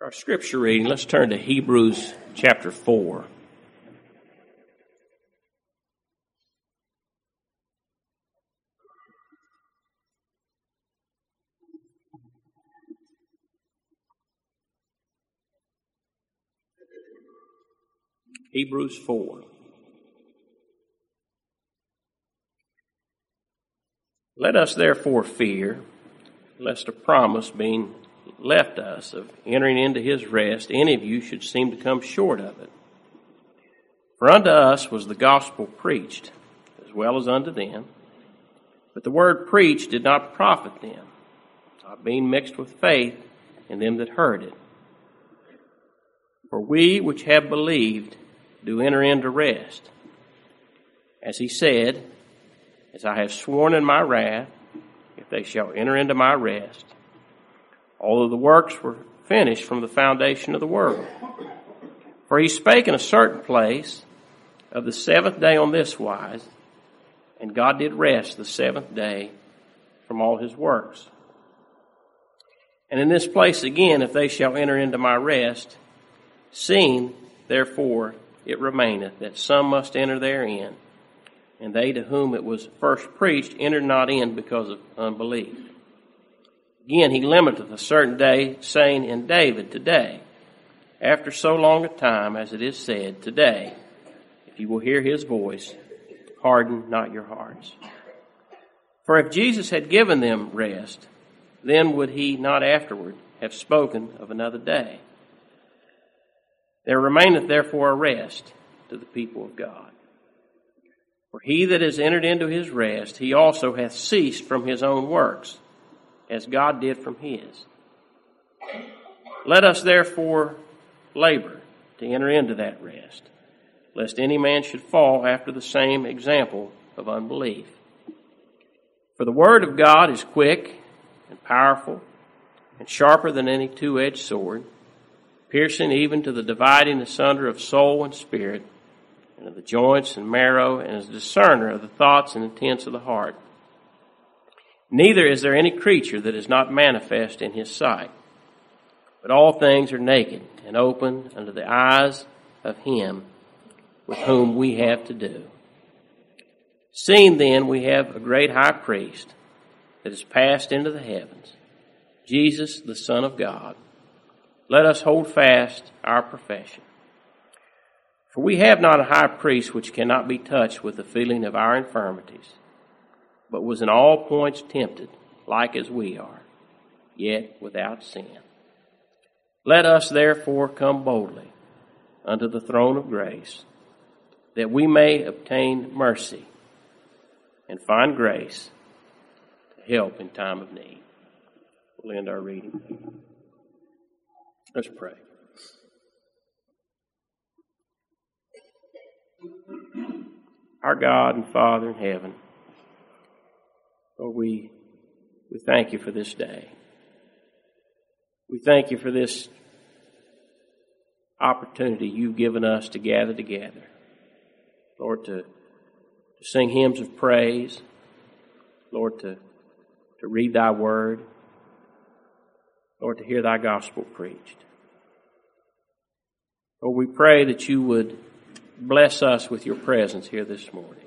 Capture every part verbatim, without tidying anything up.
Our scripture reading, let's turn to Hebrews chapter four. Hebrews four. Let us therefore fear, lest a promise being left us of entering into his rest, any of you should seem to come short of it. For unto us was the gospel preached, as well as unto them. But the word preached did not profit them, not being mixed with faith in them that heard it. For we which have believed do enter into rest. As he said, as I have sworn in my wrath, if they shall enter into my rest, although the works were finished from the foundation of the world. For he spake in a certain place of the seventh day on this wise, and God did rest the seventh day from all his works. And in this place again, if they shall enter into my rest, seeing therefore it remaineth that some must enter therein, and they to whom it was first preached entered not in because of unbelief. Again, he limiteth a certain day, saying in David, today, after so long a time, as it is said, today, if you will hear his voice, harden not your hearts. For if Jesus had given them rest, then would he not afterward have spoken of another day? There remaineth therefore a rest to the people of God. For he that is entered into his rest, he also hath ceased from his own works, as God did from his. Let us therefore labor to enter into that rest, lest any man should fall after the same example of unbelief. For the word of God is quick and powerful and sharper than any two-edged sword, piercing even to the dividing asunder of soul and spirit, and of the joints and marrow, and is a discerner of the thoughts and intents of the heart. Neither is there any creature that is not manifest in his sight, but all things are naked and open unto the eyes of him with whom we have to do. Seeing then we have a great high priest that is passed into the heavens, Jesus the Son of God, let us hold fast our profession. For we have not a high priest which cannot be touched with the feeling of our infirmities, but was in all points tempted, like as we are, yet without sin. Let us therefore come boldly unto the throne of grace, that we may obtain mercy and find grace to help in time of need. We'll end our reading. Let's pray. Our God and Father in heaven, Lord, we, we thank you for this day. We thank you for this opportunity you've given us to gather together. Lord, to, to sing hymns of praise. Lord, to, to read thy word. Lord, to hear thy gospel preached. Lord, we pray that you would bless us with your presence here this morning.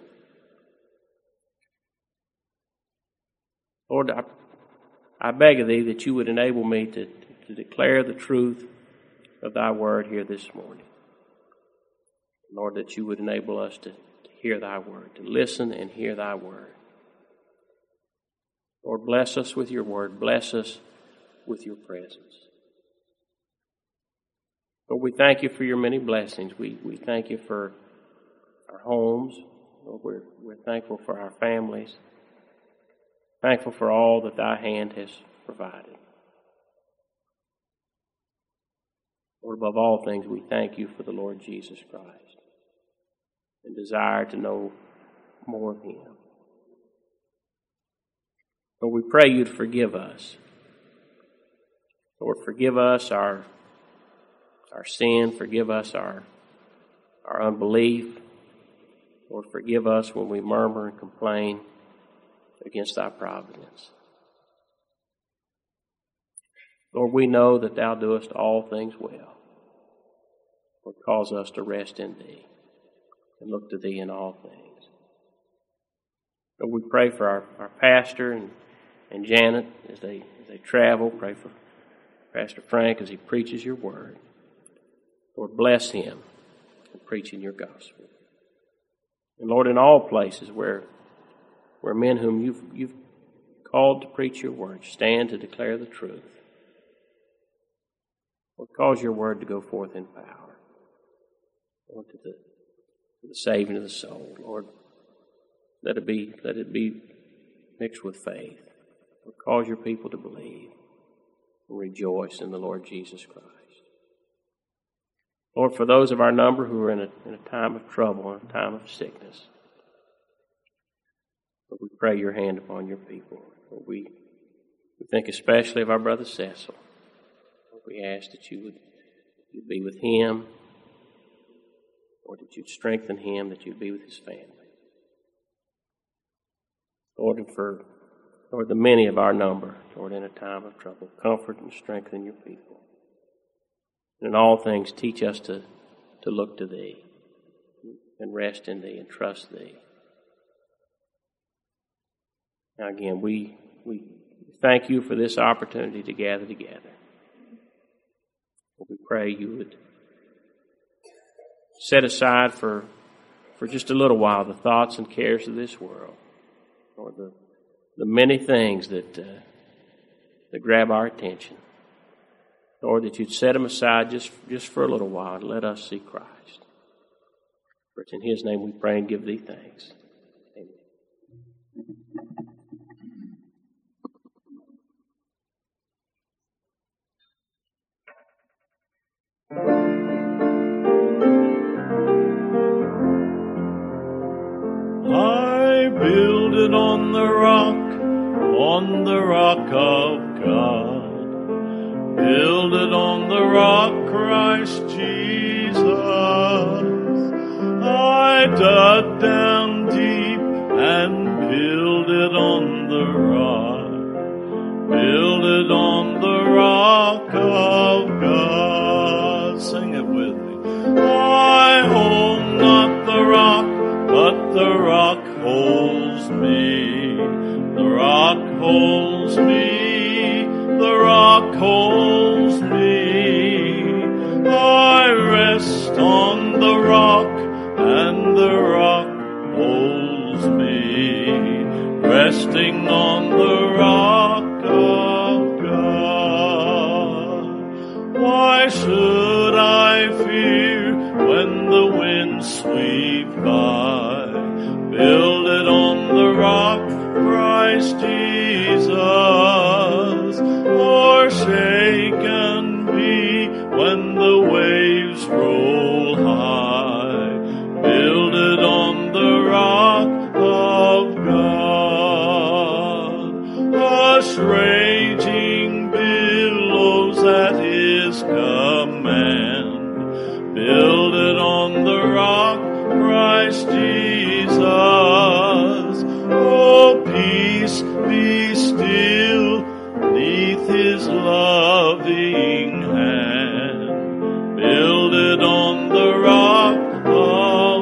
Lord, I, I beg of thee that you would enable me to, to declare the truth of thy word here this morning. Lord, that you would enable us to, to hear thy word, to listen and hear thy word. Lord, bless us with your word. Bless us with your presence. Lord, we thank you for your many blessings. We, we thank you for our homes. Lord, we're, we're thankful for our families. Thankful for all that thy hand has provided. Lord, above all things, we thank you for the Lord Jesus Christ and desire to know more of him. Lord, we pray you to forgive us. Lord, forgive us our, our sin. Forgive us our, our unbelief. Lord, forgive us when we murmur and complain against thy providence. Lord, we know that Thou doest all things well. Lord, cause us to rest in Thee and look to Thee in all things. Lord, we pray for our, our pastor and, and Janet as they, as they travel. Pray for Pastor Frank as he preaches Your word. Lord, bless him in preaching Your gospel. And Lord, in all places where, where men whom you've, you've called to preach Your word stand to declare the truth, Lord, cause Your word to go forth in power. Lord, to the, to the saving of the soul. Lord, let it be, let it be mixed with faith. Lord, cause Your people to believe and rejoice in the Lord Jesus Christ. Lord, for those of our number who are in a, in a time of trouble, in a time of sickness, Lord, we pray Your hand upon Your people. Lord, we, we think especially of our brother Cecil. Lord, we ask that You would you'd be with him, Lord, that You'd strengthen him, that You'd be with his family. Lord, and for Lord, the many of our number, Lord, in a time of trouble, comfort and strengthen Your people. And in all things, teach us to, to look to Thee and rest in Thee and trust Thee. Now again, we, we thank You for this opportunity to gather together. We pray You would set aside for, for just a little while the thoughts and cares of this world, or the, the many things that, uh, that grab our attention. Lord, that You'd set them aside just, just for a little while and let us see Christ. For it's in His name we pray and give Thee thanks. I builded on the rock, on the rock of God. Builded on the rock, Christ Jesus. I dug down deep and builded on the rock. Builded on the rock of God. Sing it with me. I hold not the rock, but the rock holds me. The rock holds me. The rock holds me. I rest on the rock, and the rock holds me. Resting on the rock of God. Why should I fear when the winds sweep by? Builded on the rock, Christ Jesus. Or shaken be when the waves roll high. Builded on the rock of God. Hush raging billows at His command. Builded on the rock, Christ Jesus. Oh, peace, be still neath His loving hand. Builded on the rock of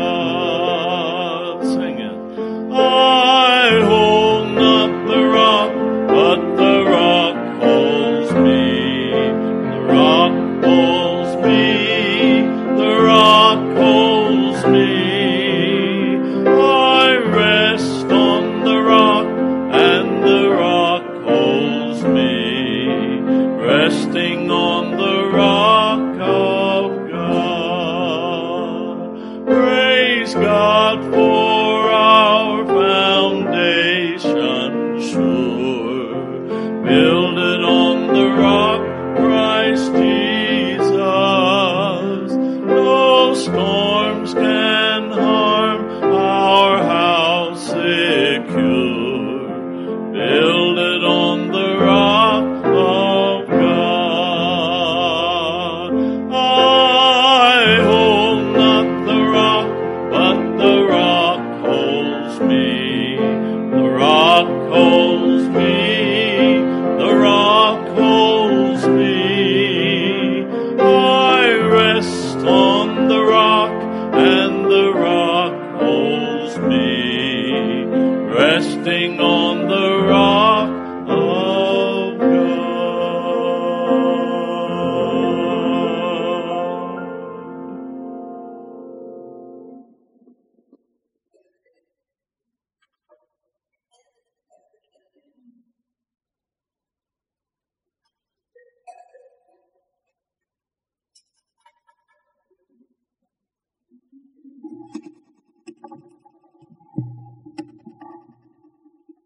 God. Sing it. I hold not the rock, but the rock holds me. The rock holds me. The rock holds me. I rest on the rock, and the rock holds me, resting on the rock of God. Praise God for our foundation sure, builded on the rock, Christ Jesus. No storms can harm our house secure, builded on the rock of God. I hold not the rock, but the rock holds me. The rock holds me. The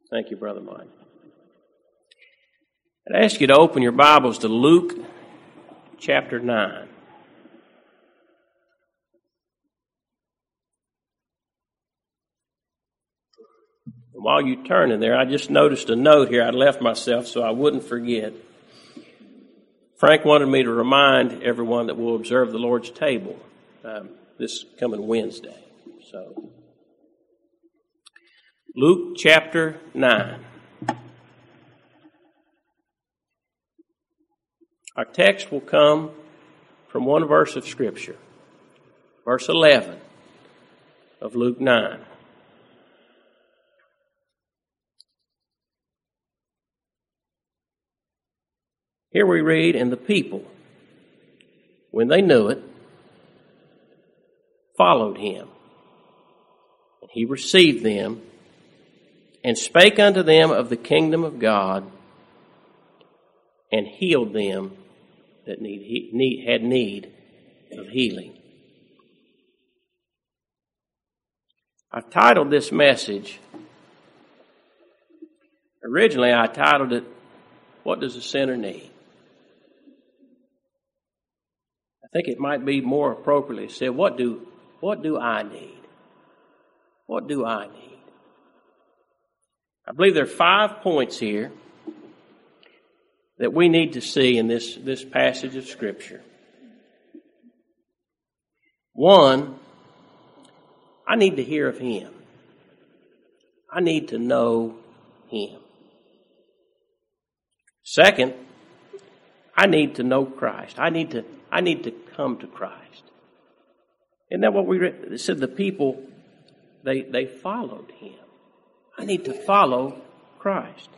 Thank you, Brother Mike. I'd ask you to open your Bibles to Luke chapter nine. And while you turn in there, I just noticed a note here I left myself so I wouldn't forget. Frank wanted me to remind everyone that we'll observe the Lord's table um, this coming Wednesday. So, Luke chapter nine. Our text will come from one verse of Scripture, verse eleven of Luke nine. Here we read, "And the people, when they knew it, followed him. And he received them, and spake unto them of the kingdom of God, and healed them that need, need, had need of healing." I've titled this message, originally I titled it, "What Does a Sinner Need?" I think it might be more appropriately said, what do, what do I need? What do I need? I believe there are five points here that we need to see in this, this passage of Scripture. One, I need to hear of Him. I need to know Him. Second, I need to know Christ. I need to, I need to come to Christ. Isn't that what we read? It said the people, they, they followed Him. I need to follow Christ.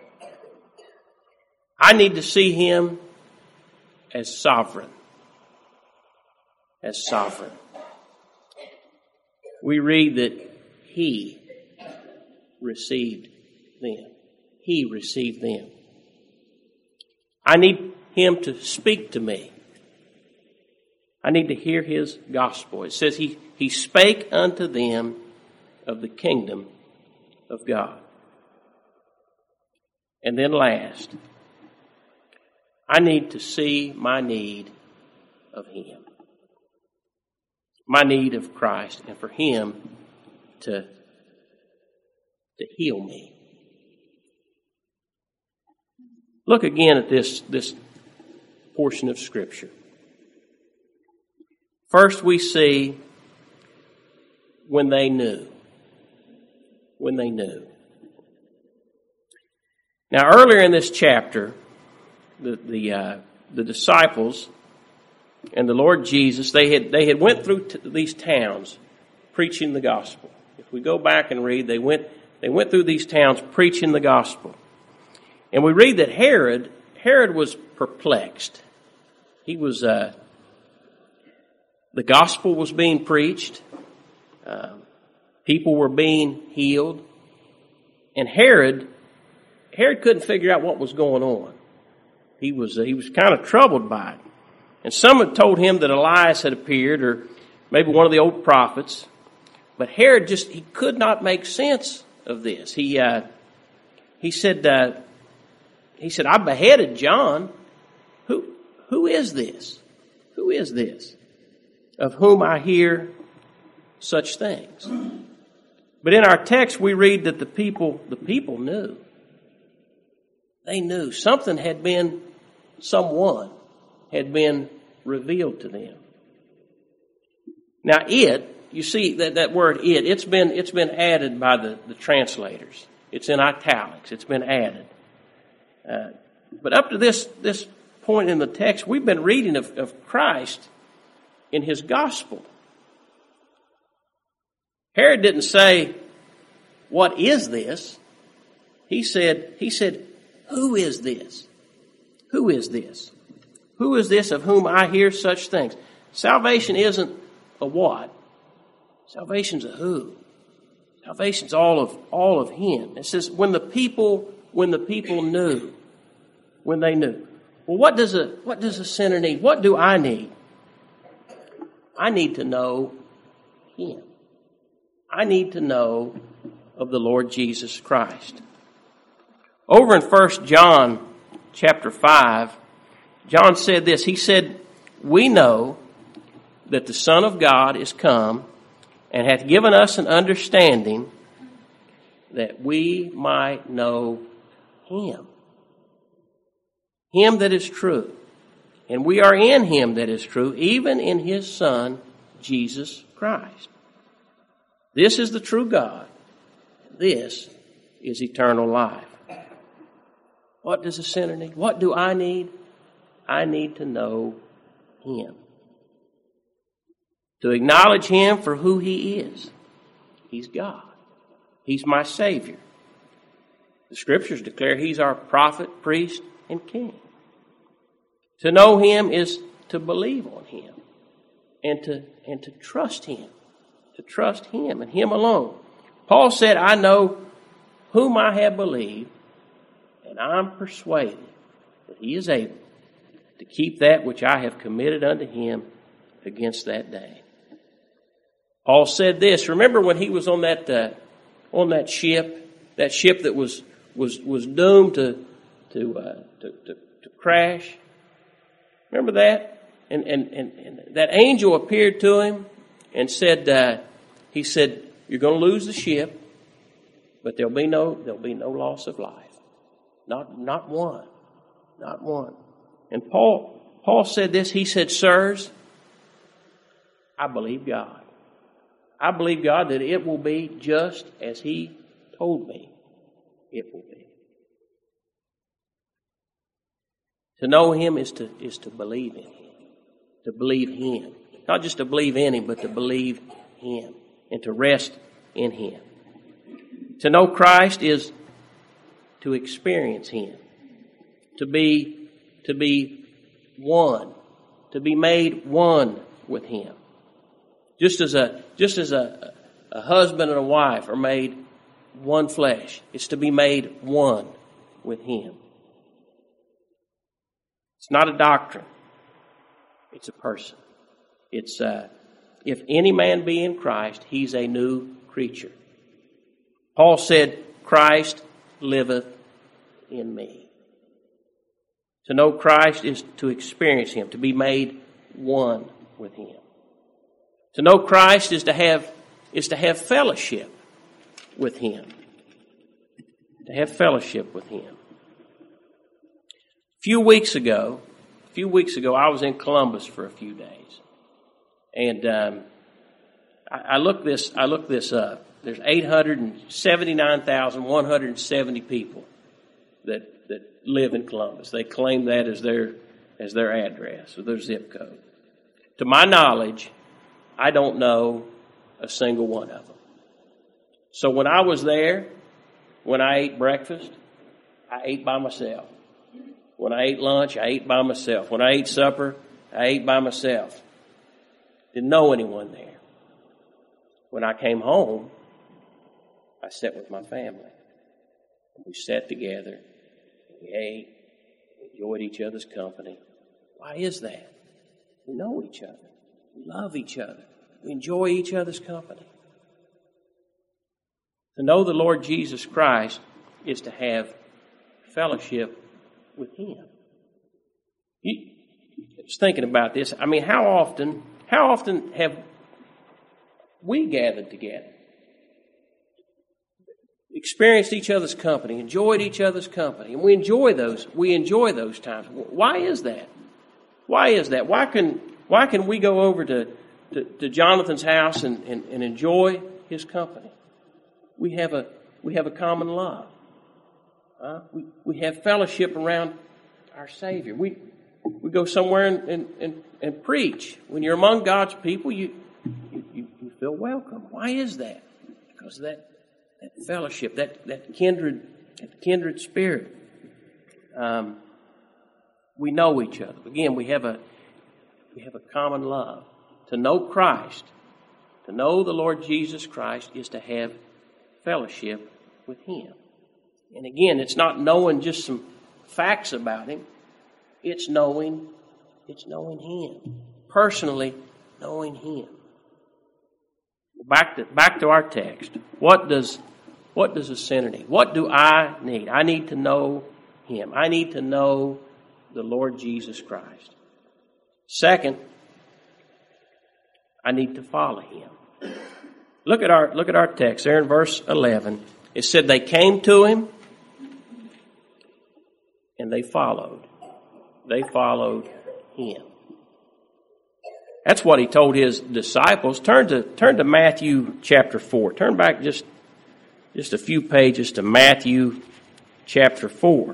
I need to see Him as sovereign. As sovereign. We read that He received them. He received them. I need Him to speak to me. I need to hear His gospel. It says He, he spake unto them of the kingdom of God. And then last, I need to see my need of Him. My need of Christ, and for Him to, to heal me. Look again at this, this portion of Scripture. First we see when they knew. When they knew. Now earlier in this chapter, the the, uh, the disciples and the Lord Jesus, they had they had went through t- these towns preaching the gospel. If we go back and read, they went they went through these towns preaching the gospel. And we read that Herod, Herod was perplexed. He was, uh, the gospel was being preached. Uh, people were being healed. And Herod, Herod couldn't figure out what was going on. He was, uh, he was kind of troubled by it. And some had told him that Elias had appeared, or maybe one of the old prophets. But Herod just, he could not make sense of this. He, uh, he said, uh, He said, I beheaded John. Who, who is this? Who is this? Of whom I hear such things. But in our text, we read that the people, the people knew. They knew something had been, someone had been revealed to them. Now it, you see that, that word it, it's been, it's been added by the, the translators. It's in italics. It's been added. Uh, but up to this this point in the text, we've been reading of, of Christ in His gospel. Herod didn't say, "What is this?" He said, he said, "Who is this? Who is this? Who is this of whom I hear such things?" Salvation isn't a what. Salvation's a who. Salvation's all of all of Him. It says when the people when the people knew. When they knew. Well, what does a what does a sinner need? What do I need? I need to know Him. I need to know of the Lord Jesus Christ. Over in First John chapter five, John said this. He said, "We know that the Son of God is come and hath given us an understanding that we might know Him. Him that is true. And we are in Him that is true, even in His Son, Jesus Christ. This is the true God. This is eternal life." What does a sinner need? What do I need? I need to know Him. To acknowledge Him for who He is. He's God. He's my Savior. The Scriptures declare He's our prophet, priest, and king. To know Him is to believe on Him and to, and to trust Him. To trust Him and Him alone. Paul said, "I know whom I have believed, and I'm persuaded that He is able to keep that which I have committed unto Him against that day." Paul said this. Remember when he was on that uh, on that ship, that ship that was was was doomed to to uh, to, to, to crash. Remember that? And, and and and that angel appeared to him and said, uh, he said, "You're going to lose the ship, but there'll be no there'll be no loss of life. Not not one, not one." And Paul Paul said this. He said, "Sirs, I believe God. I believe God that it will be just as He told me it will be." To know Him is to is to believe in Him. To believe Him. Not just to believe in Him, but to believe Him. And to rest in Him. To know Christ is to experience Him. To be to be one. To be made one with Him. Just as a just as a, a husband and a wife are made one flesh, it's to be made one with Him. It's not a doctrine. It's a person. It's uh, if any man be in Christ, he's a new creature. Paul said, "Christ liveth in me." To know Christ is to experience Him, to be made one with Him. To know Christ is to have is to have fellowship with Him. To have fellowship with Him. A few weeks ago, a few weeks ago, I was in Columbus for a few days, and um, I, I looked this I looked this up. There's eight hundred seventy-nine thousand one hundred seventy people that that live in Columbus. They claim that as their as their address or their zip code. To my knowledge, I don't know a single one of them. So when I was there, when I ate breakfast, I ate by myself. When I ate lunch, I ate by myself. When I ate supper, I ate by myself. Didn't know anyone there. When I came home, I sat with my family. We sat together. We ate. We enjoyed each other's company. Why is that? We know each other. We love each other. We enjoy each other's company. To know the Lord Jesus Christ is to have fellowship with Him. You, I was thinking about this. I mean, how often, how often have we gathered together, experienced each other's company, enjoyed each other's company, and we enjoy those. We enjoy those times. Why is that? Why is that? Why can why can we go over to to, to Jonathan's house and, and, and enjoy his company? We have a we have a common love. Uh, we we have fellowship around our Savior. We we go somewhere and and, and, and preach. When you're among God's people, you, you you you feel welcome. Why is that? Because of that that fellowship, that that kindred that kindred spirit. Um, we know each other. Again, we have a we have a common love. To know Christ, to know the Lord Jesus Christ, is to have fellowship with Him. And again, it's not knowing just some facts about Him. It's knowing, it's knowing Him. Personally knowing Him. Back to back to our text. What does What does a sinner need? What do I need? I need to know Him. I need to know the Lord Jesus Christ. Second, I need to follow Him. Look at our look at our text there in verse eleven. It said they came to Him and they followed. They followed Him. That's what He told His disciples. Turn to turn to Matthew chapter four. Turn back just, just a few pages to Matthew chapter four.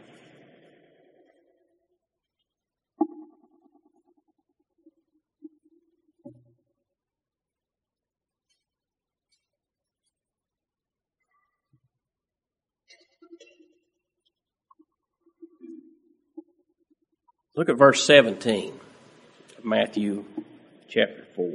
Look at verse seventeen of Matthew chapter four.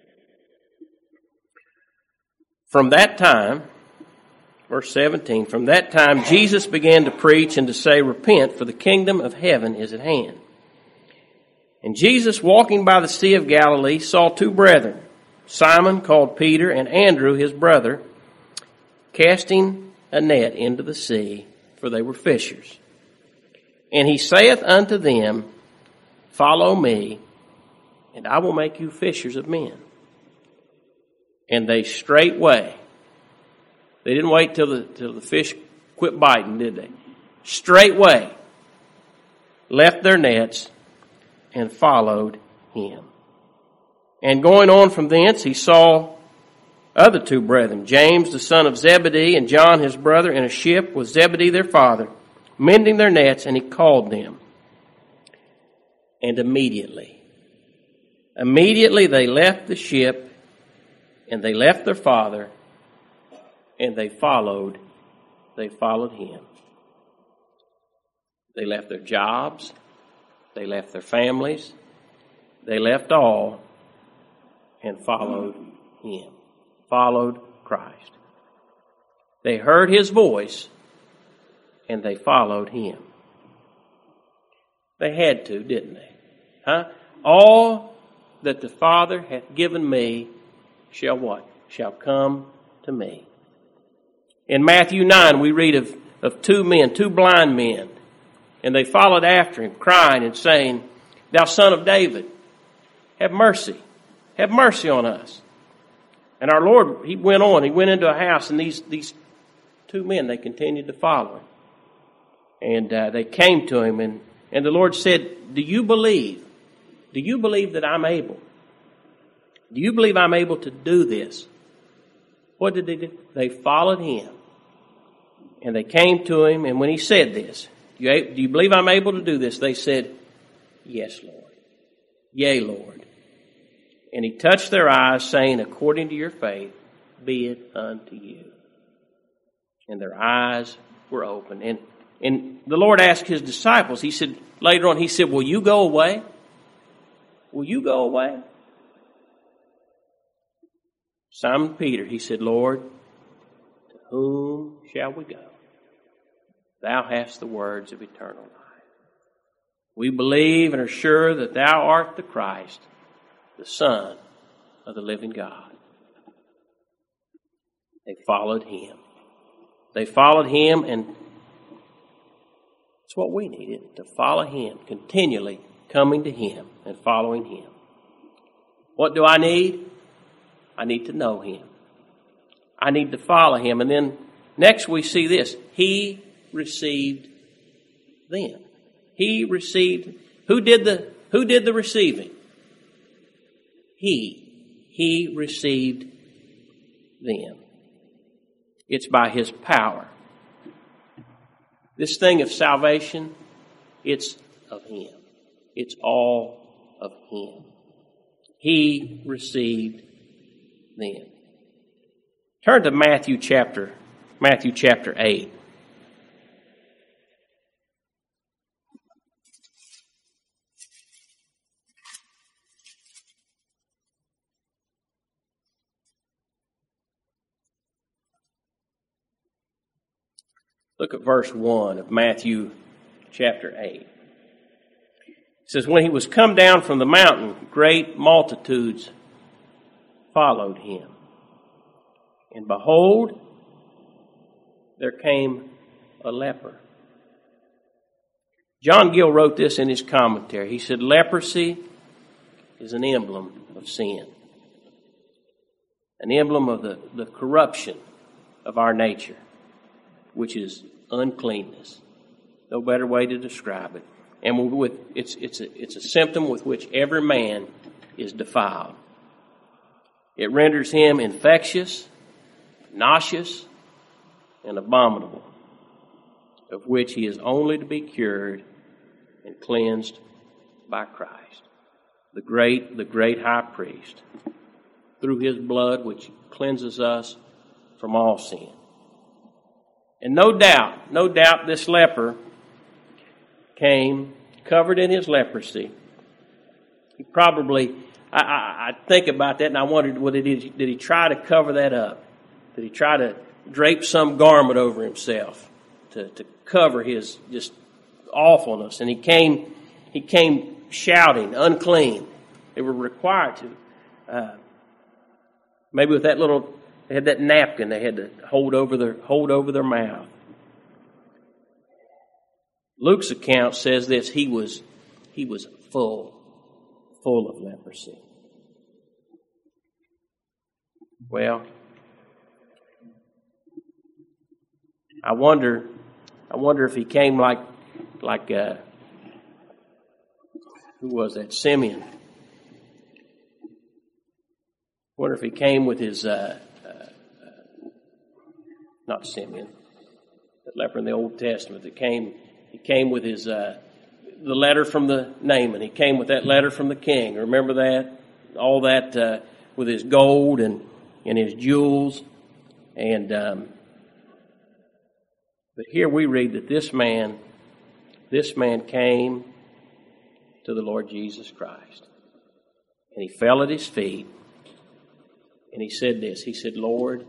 From that time, verse seventeen, from that time Jesus began to preach and to say, Repent, for the kingdom of heaven is at hand. And Jesus, walking by the Sea of Galilee, saw two brethren, Simon called Peter and Andrew his brother, casting a net into the sea, for they were fishers. And he saith unto them, Follow me, and I will make you fishers of men. And they straightway, they didn't wait till the, till the fish quit biting, did they? Straightway left their nets and followed Him. And going on from thence, he saw other two brethren, James the son of Zebedee and John his brother, in a ship with Zebedee their father, mending their nets, and he called them. And immediately, immediately they left the ship, and they left their father, and they followed, they followed Him. They left their jobs, they left their families, they left all, and followed Him, followed Christ. They heard His voice, and they followed Him. They had to, didn't they? Huh? All that the Father hath given me shall what? Shall come to me. In Matthew nine, we read of, of two men, two blind men, and they followed after Him, crying and saying, Thou son of David, have mercy. Have mercy on us. And our Lord, He went on. He went into a house, and these, these two men, they continued to follow Him. And uh, they came to Him, and, and the Lord said, Do you believe? Do you believe that I'm able? Do you believe I'm able to do this? What did they do? They followed Him. And they came to Him, and when He said this, do you, do you believe I'm able to do this? They said, Yes, Lord. Yea, Lord. And He touched their eyes, saying, According to your faith, be it unto you. And their eyes were opened. And, and the Lord asked His disciples, He said, later on, He said, Will you go away? Will you go away? Simon Peter, he said, Lord, to whom shall we go? Thou hast the words of eternal life. We believe and are sure that Thou art the Christ, the Son of the living God. They followed Him. They followed Him, and it's what we needed, to follow Him, continually coming to Him and following Him. What do I need? I need to know Him. I need to follow Him. And then next we see this. He received them. He received. Who did the, who did the receiving? He. He received them. It's by His power. This thing of salvation, it's of Him. It's all of Him. He received them. Turn to Matthew chapter, Matthew chapter eight. Look at verse one of Matthew chapter eight. It says, When He was come down from the mountain, great multitudes followed Him. And behold, there came a leper. John Gill wrote this in his commentary. He said, leprosy is an emblem of sin, an emblem of the, the corruption of our nature, which is uncleanness. No better way to describe it. And with, it's, it's, a, it's a symptom with which every man is defiled. It renders him infectious, nauseous, and abominable, of which he is only to be cured and cleansed by Christ, the great, the great high priest, through his blood which cleanses us from all sin. And no doubt, no doubt this leper came covered in his leprosy. He probably, I, I, I think about that and I wondered, well, did he, did he try to cover that up? Did he try to drape some garment over himself to, to cover his just awfulness? And he came, he came shouting, unclean. They were required to. Uh, maybe with that little, they had that napkin they had to hold over their hold over their mouth. Luke's account says this: he was he was full, full of leprosy. Well, I wonder, I wonder if he came like like uh, who was that? Simeon. I wonder if he came with his uh, uh, uh, not Simeon, that leper in the Old Testament that came. He came with his uh, the letter from the Naaman. He came with that letter from the king. Remember that? All that uh, with his gold and, and his jewels. And um, but here we read that this man, this man came to the Lord Jesus Christ. And he fell at his feet. And he said this. He said, Lord,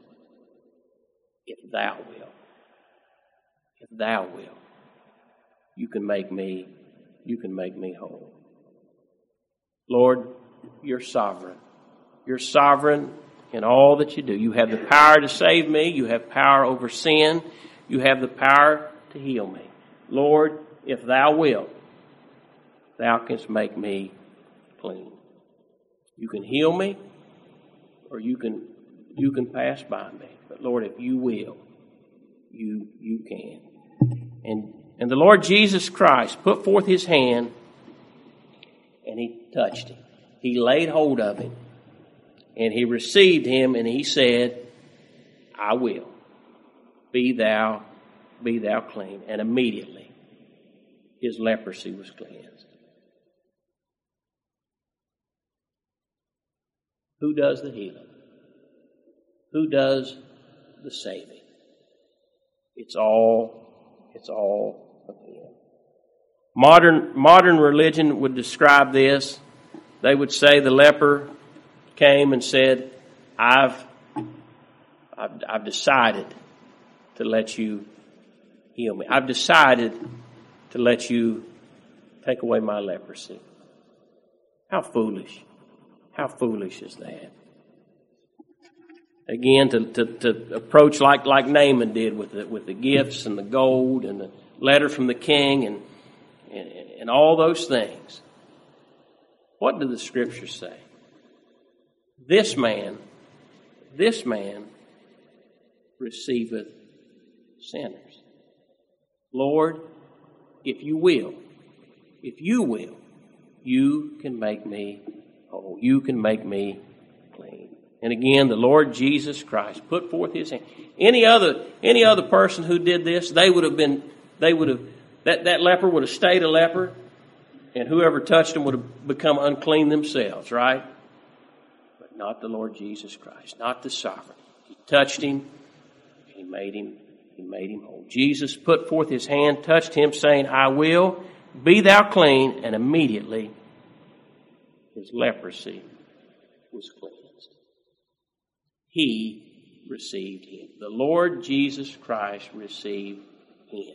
if thou wilt, if thou wilt, you can make me, you can make me whole. Lord, you're sovereign. You're sovereign in all that you do. You have the power to save me. You have power over sin. You have the power to heal me. Lord, if thou wilt, thou canst make me clean. You can heal me, or you can you can pass by me. But Lord, if you will, you you can. And And the Lord Jesus Christ put forth his hand and he touched him. He laid hold of him and he received him and he said, I will. Be thou, be thou clean. And immediately his leprosy was cleansed. Who does the healing? Who does the saving? It's all, it's all of him. Modern, modern religion would describe this. They would say the leper came and said, I've, I've, I've decided to let you heal me. I've decided to let you take away my leprosy. How foolish. How foolish is that? Again, to, to, to approach like, like Naaman did with the, with the gifts and the gold and the letter from the king and, and, and all those things. What do the scriptures say? This man, this man receiveth sinners. Lord, if you will, if you will, you can make me whole. You can make me clean. And again, the Lord Jesus Christ put forth his hand. Any other, any other person who did this, they would have been, they would have, that, that leper would have stayed a leper, and whoever touched him would have become unclean themselves, right? But not the Lord Jesus Christ, not the sovereign. He touched him, and he made him, he made him whole. Jesus put forth his hand, touched him, saying, I will, be thou clean, and immediately his leprosy was cleansed. He received him. The Lord Jesus Christ received him.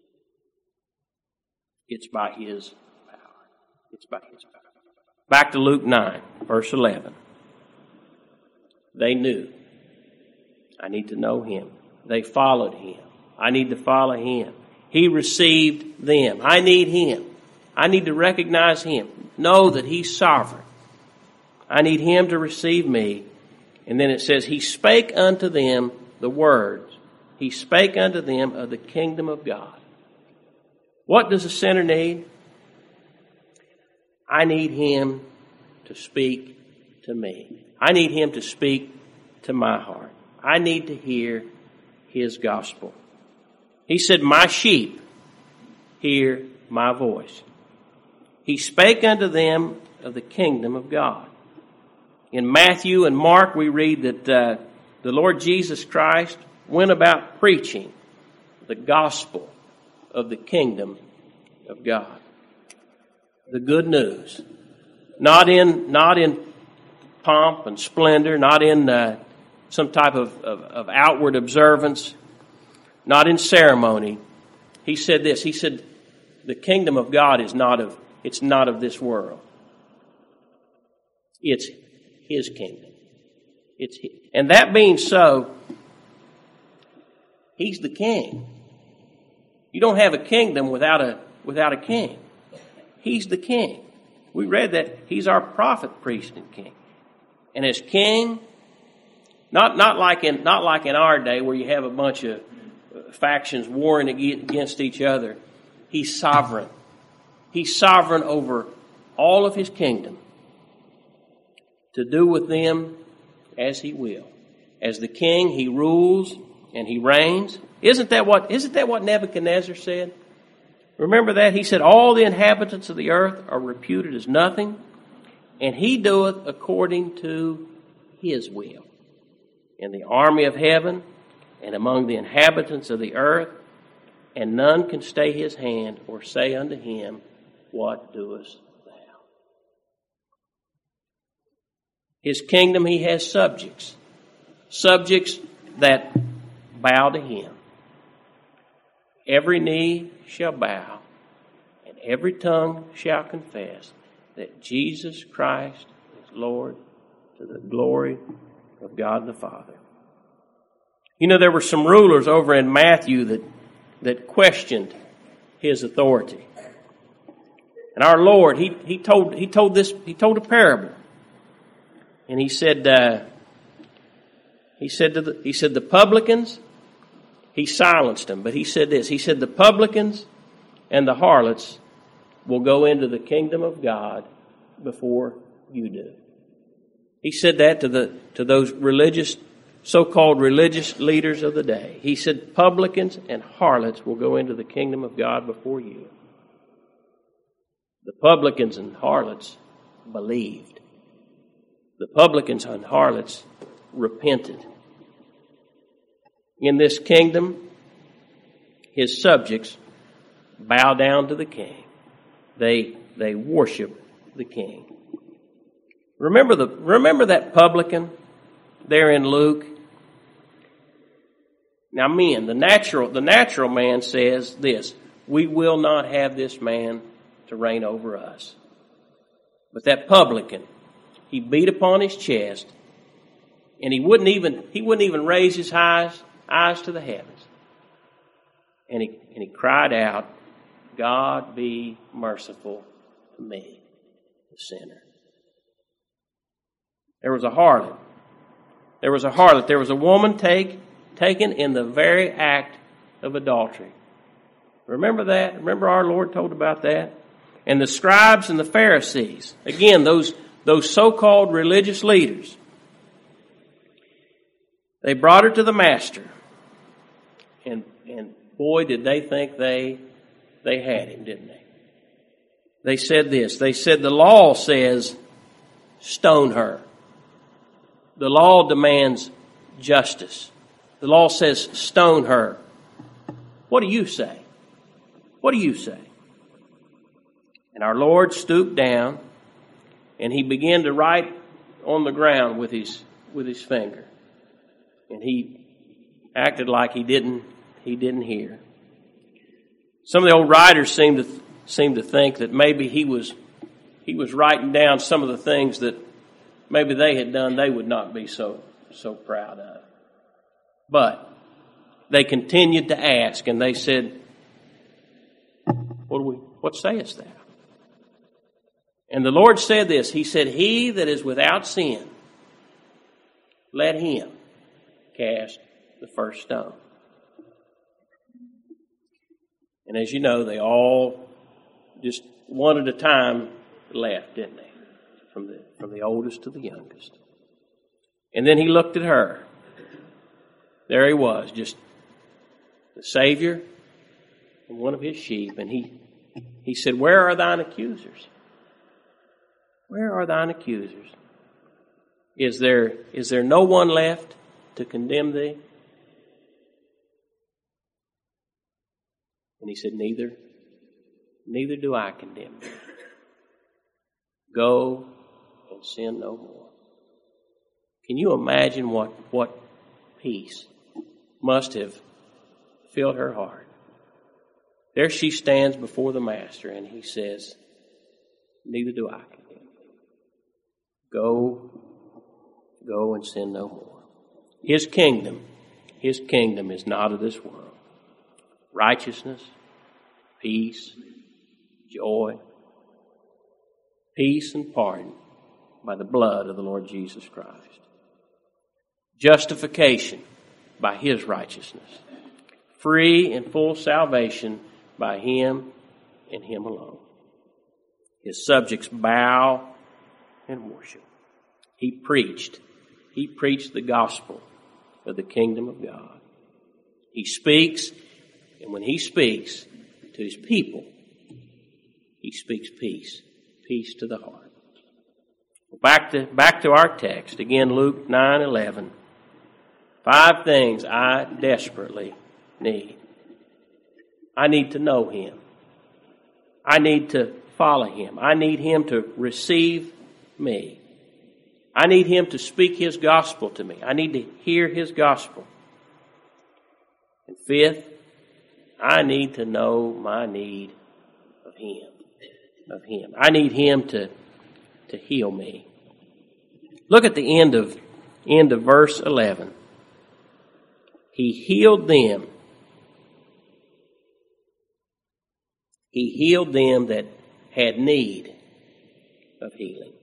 It's by his power. It's by his power. Back to Luke nine, verse eleven. They knew. I need to know him. They followed him. I need to follow him. He received them. I need him. I need to recognize him. Know that he's sovereign. I need him to receive me. And then it says, he spake unto them the words. He spake unto them of the kingdom of God. What does a sinner need? I need him to speak to me. I need him to speak to my heart. I need to hear his gospel. He said, my sheep hear my voice. He spake unto them of the kingdom of God. In Matthew and Mark, we read that uh, the Lord Jesus Christ went about preaching the gospel of the kingdom of God. The good news. Not in, not in pomp and splendor, not in uh, some type of, of, of outward observance, not in ceremony. He said this, he said, the kingdom of God is not of, it's not of this world. It's his kingdom. It's his. And that being so, he's the king. You don't have a kingdom without a, without a king. He's the king. We read that he's our prophet, priest, and king. And as king, not, not like in, not like in our day where you have a bunch of factions warring against each other. He's sovereign. He's sovereign over all of his kingdom to do with them as he will. As the king, he rules and he reigns. Isn't that what, isn't that what Nebuchadnezzar said? Remember that? He said, all the inhabitants of the earth are reputed as nothing, and he doeth according to his will. In the army of heaven and among the inhabitants of the earth, and none can stay his hand or say unto him, what doest thou? His kingdom, he has subjects. Subjects that bow to him. Every knee shall bow, and every tongue shall confess that Jesus Christ is Lord, to the glory of God the Father. You know, there were some rulers over in Matthew that, that questioned his authority. And our Lord, he, he told, he told this, he told a parable. And he said, uh, he said to the, he said, the publicans, he silenced them, but he said this, he said, the publicans and the harlots will go into the kingdom of God before you do. He said that to the, to those religious, so-called religious leaders of the day. He said, publicans and harlots will go into the kingdom of God before you. The publicans and harlots believed. The publicans and harlots repented. In this kingdom, his subjects bow down to the king. They, they worship the king. Remember the, remember that publican there in Luke? Now men, the natural, the natural man says this, we will not have this man to reign over us. But that publican, he beat upon his chest, and he wouldn't even, he wouldn't even raise his eyes, eyes to the heavens. And he, and he cried out, God be merciful to me, the sinner. There was a harlot. There was a harlot. There was a woman take, taken in the very act of adultery. Remember that? Remember our Lord told about that? And the scribes and the Pharisees, again, those, those so-called religious leaders, they brought her to the master. And, and boy, did they think they, they had him, didn't they? They said this. They said the law says, stone her. The law demands justice. The law says, stone her. What do you say? What do you say? And our Lord stooped down and he began to write on the ground with his, with his finger. And he acted like he didn't, he didn't hear. Some of the old writers seem to, seem to think that maybe he was, he was writing down some of the things that maybe they had done they would not be so, so proud of. But they continued to ask, and they said, What do we? What sayest thou? And the Lord said this. He said, He that is without sin, let him cast the first stone. And as you know, they all just one at a time left, didn't they? From the from the oldest to the youngest. And then he looked at her. There he was, just the Savior and one of his sheep. And he, he said, Where are thine accusers? Where are thine accusers? Is there, is there no one left to condemn thee? And he said, Neither, neither do I condemn thee. Go and sin no more. Can you imagine what, what peace must have filled her heart? There she stands before the Master, and he says, Neither do I condemn thee. Go, go and sin no more. His kingdom, his kingdom is not of this world. Righteousness, peace, joy, peace and pardon by the blood of the Lord Jesus Christ. Justification by his righteousness. Free and full salvation by him and him alone. His subjects bow and worship. He preached. He preached the gospel of the kingdom of God. He speaks, and when he speaks to his people, he speaks peace. Peace to the heart. Back to, back to our text. Again, Luke nine eleven. Five things I desperately need. I need to know him. I need to follow him. I need him to receive me. I need him to speak his gospel to me. I need to hear his gospel. And fifth, I need to know my need of him. Of him. I need him to, to heal me. Look at the end of, end of verse eleven. He healed them. He healed them that had need of healing.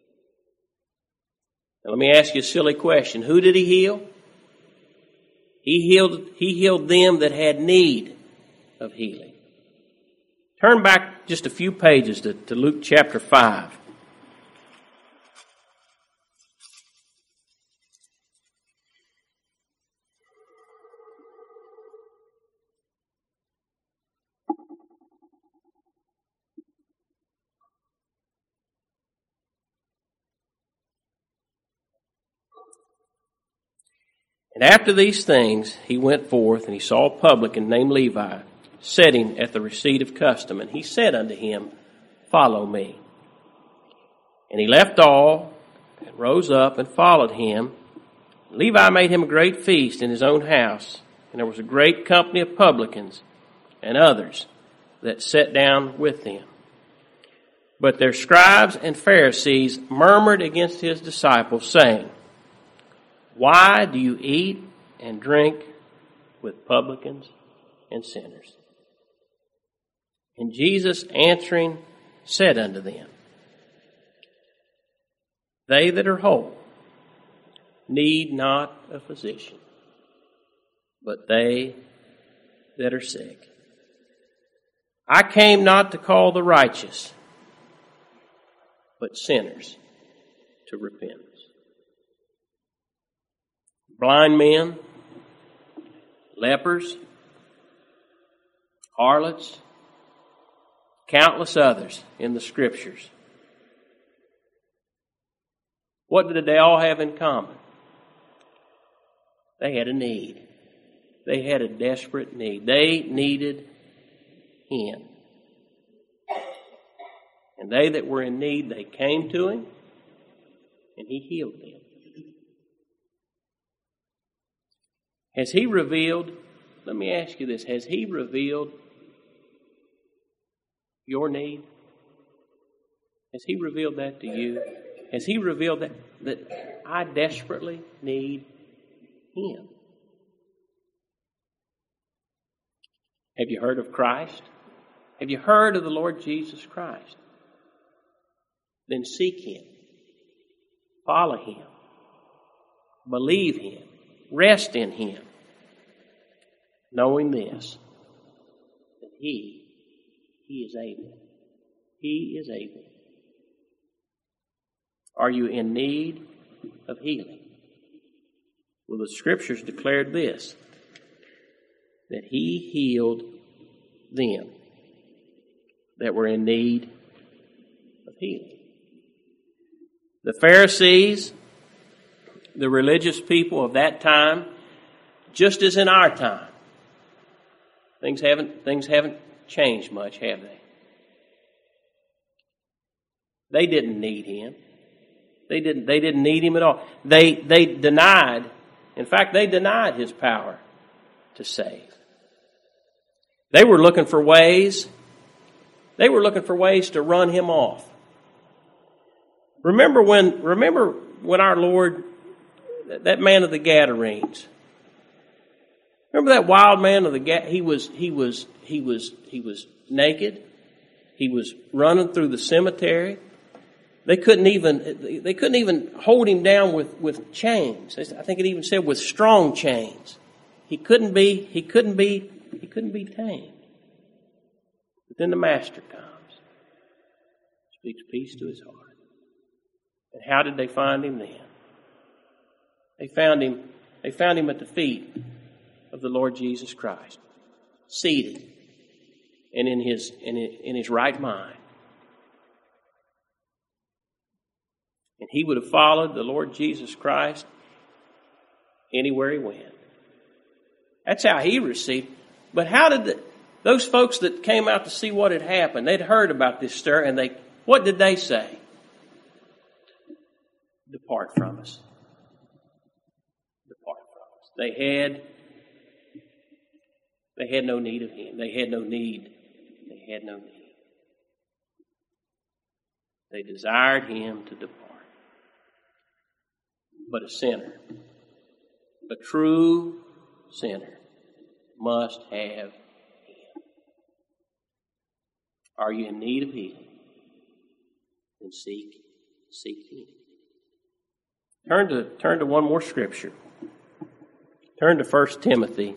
Now let me ask you a silly question. Who did he heal? He healed, he healed them that had need of healing. Turn back just a few pages to, to Luke chapter five. And after these things, he went forth, and he saw a publican named Levi sitting at the receipt of custom. And he said unto him, Follow me. And he left all, and rose up, and followed him. Levi made him a great feast in his own house, and there was a great company of publicans and others that sat down with them. But their scribes and Pharisees murmured against his disciples, saying, Why do you eat and drink with publicans and sinners? And Jesus answering said unto them, They that are whole need not a physician, but they that are sick. I came not to call the righteous, but sinners to repentance. Blind men, lepers, harlots, countless others in the Scriptures. What did they all have in common? They had a need. They had a desperate need. They needed him. And they that were in need, they came to him, and he healed them. Has he revealed, let me ask you this, has he revealed your need? Has he revealed that to you? Has he revealed that, that I desperately need him? Have you heard of Christ? Have you heard of the Lord Jesus Christ? Then seek Him. Follow Him. Believe Him. Rest in Him. Knowing this, that He, He is able. He is able. Are you in need of healing? Well, the Scriptures declared this, that He healed them that were in need of healing. The Pharisees, the religious people of that time, just as in our time, things haven't, things haven't changed much, have they? They didn't need Him. They didn't, they didn't need Him at all. They, they denied, in fact, they denied His power to save. They were looking for ways, they were looking for ways to run Him off. Remember when, remember when our Lord, that man of the Gadarenes, remember that wild man of the Gad, he was, he was, he was, he was naked. He was running through the cemetery. They couldn't even, they couldn't even hold him down with, with chains. I think it even said with strong chains. He couldn't be, he couldn't be, he couldn't be tamed. But then the Master comes, speaks peace to his heart. And how did they find him then? They found him, they found him at the feet of the Lord Jesus Christ, seated and in his, in his, in his right mind. And he would have followed the Lord Jesus Christ anywhere he went. That's how he received. But how did the, those folks that came out to see what had happened, they'd heard about this stir, and they, what did they say? Depart from us. Depart from us. They had, they had no need of him. They had no need. They had no need. They desired him to depart. But a sinner, a true sinner, must have him. Are you in need of healing? Then seek, seek him. Turn to, turn to one more scripture. Turn to First Timothy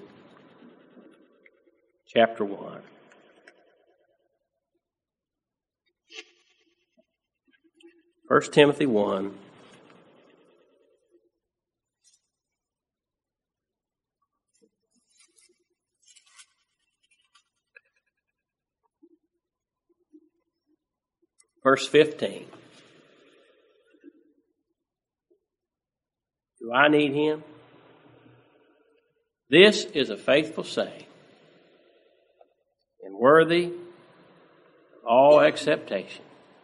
chapter one. First Timothy one. Verse fifteen. Do I need him? This is a faithful saying and worthy of all acceptation,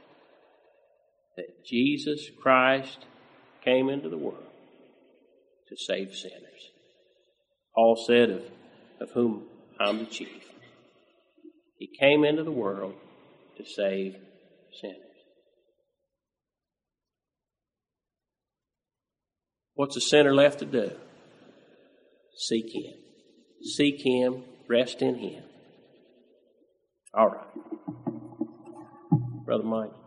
that Jesus Christ came into the world to save sinners. Paul said of, of whom I'm the chief. He came into the world to save sinners. What's a sinner left to do? Seek him. Seek him. Rest in him. All right. Brother Mike.